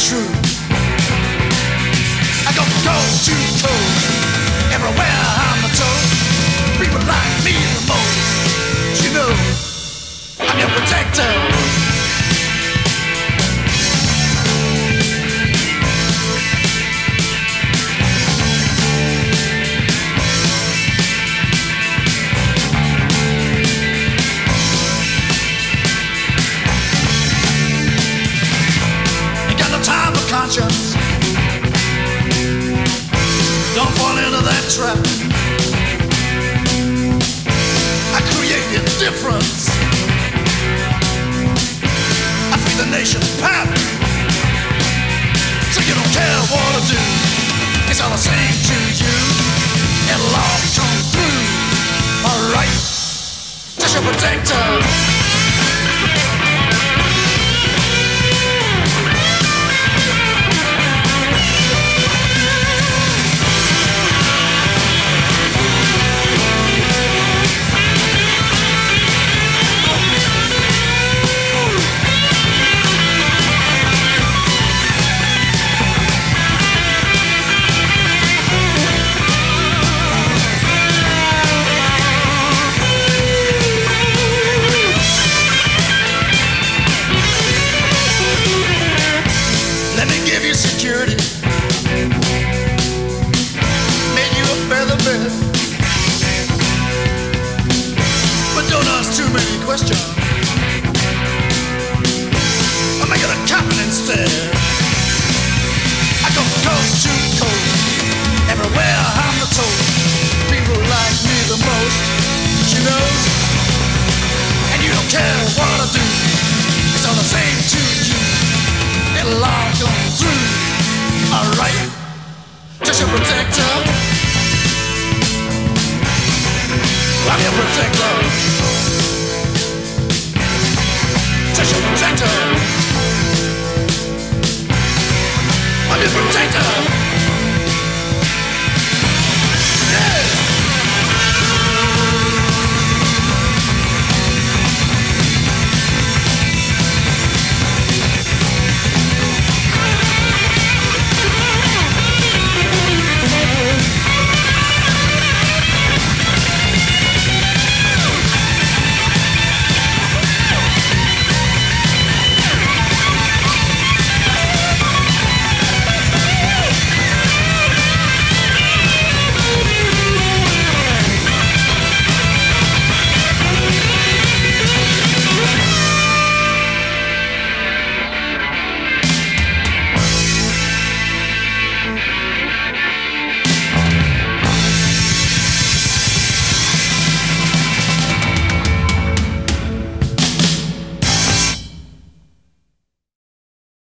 true. I go from coast to coast, everywhere I'm a toast. People like me the most. You know, I'm your protector. Conscience, don't fall into that trap. I create indifference. I feed the nation's pap. So you don't care what I do, it's all the same to you. It'll all come through, alright. Just your protector. Security made you a feather bed, but don't ask too many questions. I'll make it a captain instead. I go from coast to coast, everywhere I'm the toast. People like me the most, you know, and you don't care what I do, it's all the same to you. It'll all go through, alright. Just your protector. I'm your protector.